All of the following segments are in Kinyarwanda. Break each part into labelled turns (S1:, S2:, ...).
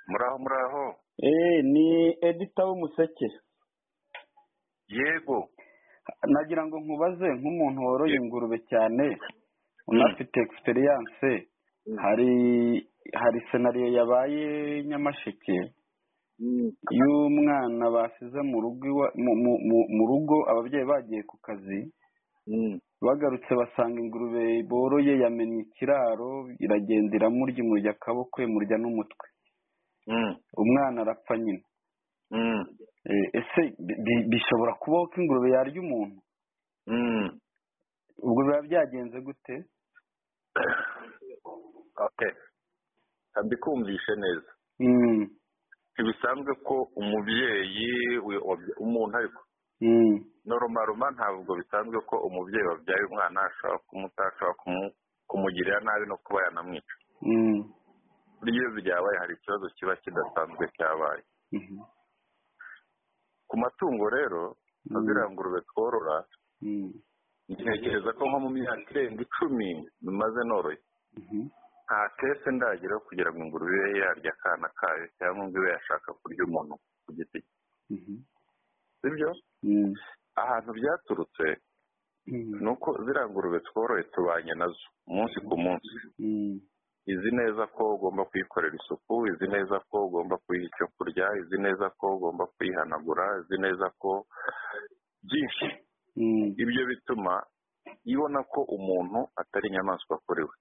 S1: muraho.
S2: Ni Edita w'Umuseke.
S1: Yego.
S2: Nagira ngo nkubaze nk'umuntu woroye ingurube cyane unafite experience, hari scenario yabaye Nyamasheke y'umwana basize mu rugo ababyeyi bagiye ku kazi, bagarutse basanga ingurube boroye yamennye ikiraro, iragenda iramurya akaboko, imurya n'umutwe, umwana arapfa nyine. Ese bishobora kubaho ko ingurube yarya umuntu? Ubwo biba byagenze gute?
S1: Okay, mbikumvishe neza. Ntibisanzwe ko umubyeyi umuntu ariko normal ntabwo bisanzwe ko umubyeyi wabyaye umwana ashobora ashobora kumugirira nabi no kuba yanamwica. Iyo byabaye hari ikibazo kiba kidasanzwe cyabaye. Ku matungo rero azira ngurube tworora, ntekereza ko nko mu myaka irenga 10 bimaze noroye, nta kese ndagira kugira ngo ingurube yarya akana kayo cyangwa ngo ibe yashaka kurya umuntu ku giti cye. Sibyo? Ahantu byaturutse nuko zira ngurube tworoye tubanye nazo umunsi ku munsi. Izi neza ko ugomba kuyikorera isuku, izi neza ko ugomba kuyiha icyo kurya, izi neza ko ugomba kuyihanagura, izi neza ko byinshi. Ibyo bituma ibona ko umuntu atari inyamaswa kuri we.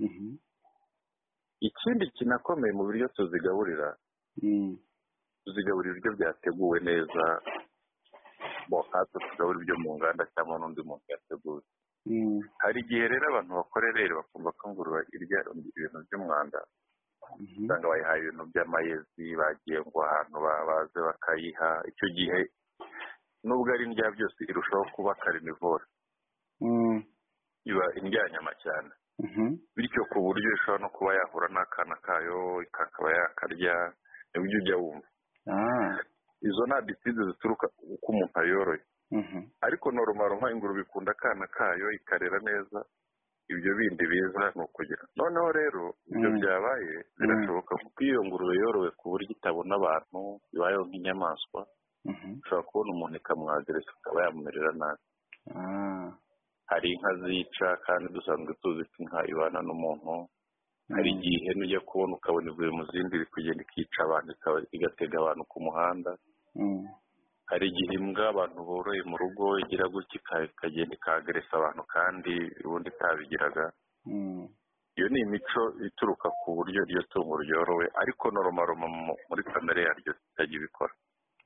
S1: Ikindi kinakomeye mu biryo tuzigaburira, tuzigaburira ibiryo byateguwe neza, hato tugaburira ibyo mu nganda cyangwa n'undi muntu yateguye. Hari igihe rero abantu bakorera bakumva ko ingurube irya ibintu by'umwanda, usanga bayihaye ibintu by'amayezi, bagiye ngo ahantu baze bakayiha. Icyo gihe nubwo ari indya byose irushaho kuba carnivore, iba indyanyama cyane, bityo ku buryo ishobora no kuba yahura n'akana kayo ikakaba yakarya, nibyo ujya wumva. Izo ni habitude zituruka uko umuntu ayoroye. Ariko normal ingurube ikunda akana kayo ikarera neza, ibyo bindi biza ni ukugira. Noneho rero ibyo byabaye birashoboka kuko iyo ngurube yorowe ku buryo itabona abantu, ibayeho nk'inyamaswa, ushobora kubona umuntu ikamwagereza akaba yamumerera nabi. Hari inka zica kandi dusanzwe tuzi ko inka ibana n'umuntu. Hari igihe n'ujya kubona ukabona ivuye mu zindi iri kugenda ikica abantu, igatega abantu ku muhanda. Hari igihe imbwa abantu boroye mu rugo igira gutya ikagenda ikageresa abantu kandi ubundi itabigiraga. Iyo ni imico ituruka ku buryo iryo tungo ryorowe, ariko normal muri kamere yaryo itajya ibikora.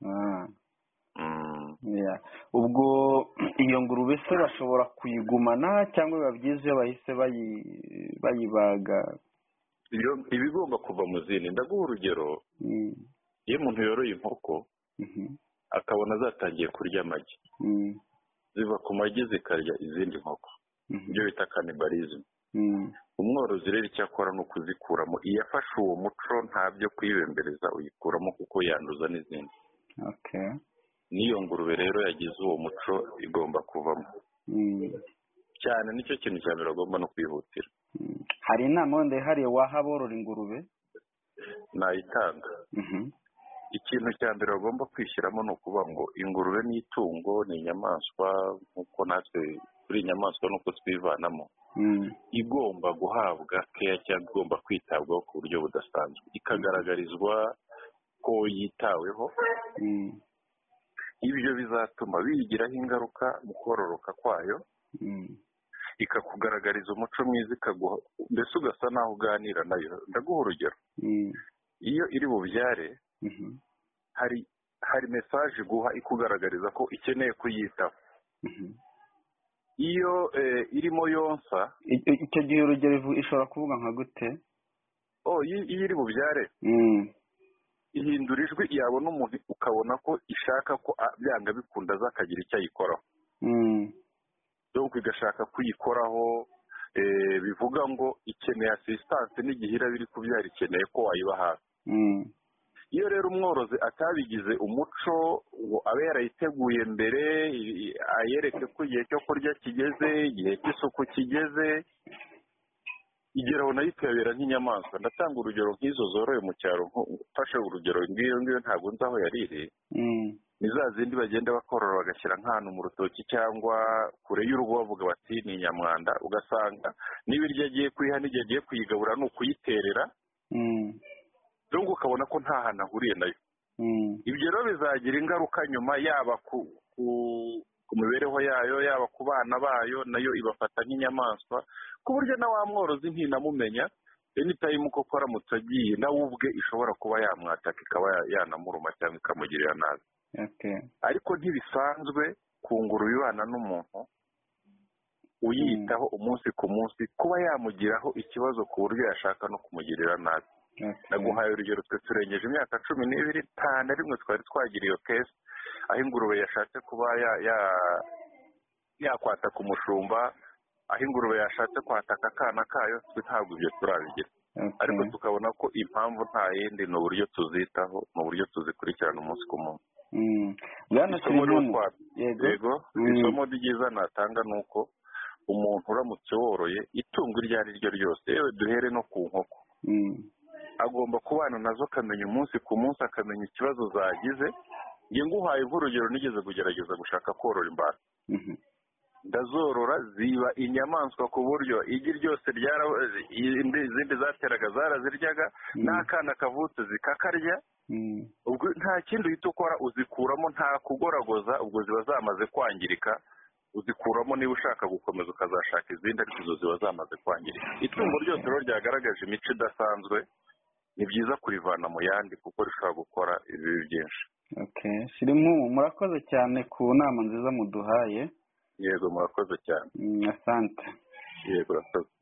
S2: Ubwo iyo ngurube se bashobora kuyigumana cyangwa biba byiza iyo bahise bayibaga?
S1: Iba igomba kuva mu zindi. Ndaguha urugero, iyo umuntu yoroye inkoko akabona zatangiye kurya amagi, ziva ku magi zikarya izindi nkoko, ibyo bita cannibalism. Umworozi rero icyo akora ni ukuzikuramo. Iyo afashe uwo muco nta byo kuyibembereza, uyikuramo kuko yanduza n'izindi. N'iyo ngurube rero yagize uwo muco igomba kuvamo cyane. Nicyo kintu cya mbere agomba no kwihutira.
S2: Hari inama wenda ihariye waha aborora ingurube?
S1: Nayitanga. Ikintu cya mbere bagomba kwishyiramo ni ukuvuga ngo ingurube ni itungo, ni inyamaswa nk'uko natwe turi inyamaswa nuko twivanamo. Igomba guhabwa keya cyangwa igomba kwitabwaho ku buryo budasanzwe, ikagaragarizwa ko yitaweho. Ibyo bizatuma biyigiraho ingaruka mu kororoka kwayo, ikakugaragariza umuco mwiza, ikaguha mbese ugasa naho uganira nayo. Ndaguha urugero, iyo iri bubyare hari message guha ikugaragariza ko ikeneye kuyitaho. Iyo irimo yonsa,
S2: icyo gihe urugero ishobora kuvuga nka gute?
S1: Iyo iri bubyare ihindura ijwi, yabona umuntu ukabona ko ishaka ko byanga bikunda zakagira icyo ayikoraho. Donc igashaka kuyikoraho, bivuga ngo ikeneye assistance n'igihe iraba iri kubyara ikeneye ko wayiba hafi. Iyo rero umworozi atabigize umuco ngo abe yarayiteguye mbere, ayereke ko igihe cyo kurya kigeze, igihe cy'isuku kigeze, igeraho nayo ikabera nk'inyamaswa. Ndatanga urugero nk'izo zoroye mu cyaro, mfashe urugero ngiyo ntabwo nzi aho yari iri, ni za zindi bagenda bakorora bagashyira nk'ahantu mu rutoki cyangwa kure y'urugo bavuga bati ni inyamwanda, ugasanga n'ibiryo agiye kuyiha n'igihe agiye kuyigabura ni ukuyiterera, rero ukabona ko nta hantu ahuriye nayo. Ibyo rero bizagira ingaruka nyuma, yaba ku mibereho yayo, yaba ku bana bayo, nayo ibafata nk'inyamaswa, ku buryo na wa mworozi ntinamumenya, anytime koko aramutse agiye nawe ubwe ishobora kuba yamwataka ikaba yanamuruma cyangwa ikamugirira nabi. Ariko ntibisanzwe ku ngurube ibana n'umuntu uyitaho umunsi ku munsi kuba yamugiraho ikibazo ku buryo yashaka no kumugirira nabi. Naguhaye urugero, twe turengeje imyaka 12 nta na rimwe twari twagira iyo kesi aho ingurube yashatse kuba yakwataka umushumba, aho ingurube yashatse kwataka akana kayo, twe ntabwo ibyo turabigira. Ariko tukabona ko impamvu nta yindi, ni uburyo tuzitaho, ni uburyo tuzikurikirana umunsi ku munsi. Isomo ryiza natanga ni uko umuntu uramutse woroye itungo iryo ari ryo ryose, yewe duhere no ku nkoko, agomba kubana nazo, akamenya umunsi ku munsi, akamenya ikibazo zagize. Nge nguhaye nk'urugero, nigeze kugerageza gushaka korora imbata, ndazorora ziba inyamaswa ku buryo igi ryose izindi zateraga zaraziryaga, n'akana kavutse zikakarya. Ubwo nta kindi uhita ukora, uzikuramo, nta kugoragoza, ubwo ziba zamaze kwangirika. Uzikuramo niba ushaka gukomeza ukazashaka izindi, ariko izo ziba zamaze kwangirika. Itungo ryose rero ryagaragaje imico idasanzwe, ni byiza kurivana mu yandi kuko rishobora gukora ibibi byinshi.
S2: Shirimu, murakoze cyane ku nama nziza muduhaye.
S1: Yego, murakoze cyane.
S2: Asante.
S1: Yego, murakoze.